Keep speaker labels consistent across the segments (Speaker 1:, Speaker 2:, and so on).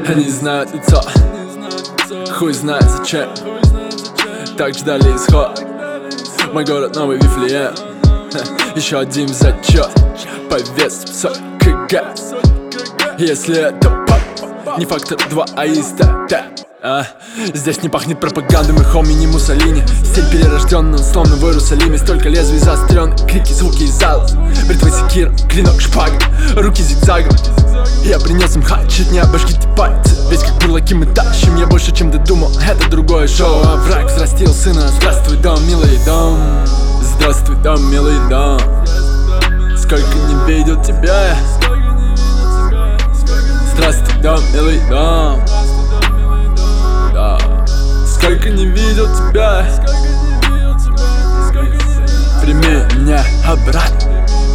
Speaker 1: Они знают лицо, хуй знает зачем. Так ждали исход. Мой город новый Вифлеем. Еще один зачет по весу 40 кг. Если это пап, не фактор 2, а истата. Здесь не пахнет пропагандой, мы хоми, не Муссолини. Стиль перерожденный, словно в Иерусалиме. Столько лезвий заострен, крики, звуки из зала. Бритва, секира, клинок, шпага, руки зигзагом. Я принес им хат, чуть не обожгите пальцы. Ведь как бурлаки мы тащим, я больше чем додумал. Это другое шоу, а враг взрастил сына. Здравствуй, дом, милый дом. Здравствуй, дом, милый дом. Сколько не видел тебя. Здравствуй, дом, милый дом. Сколько не видел тебя. Прими меня обратно.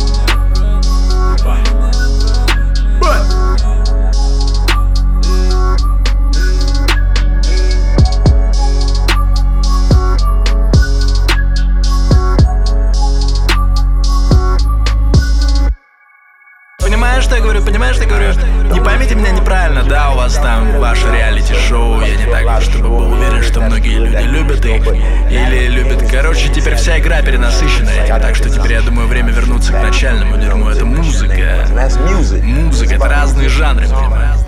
Speaker 2: Понимаешь, что я говорю? Понимаешь, что я говорю? Не поймите меня неправильно, да, у вас там ваше реалити-шоу. Я не так, чтобы был уверен, что многие люди любят их. Или любят. Короче, теперь вся игра перенасыщена этим. Так что теперь, я думаю, время вернуться к начальному дерьму. Это музыка. Музыка, это разные жанры, понимаешь?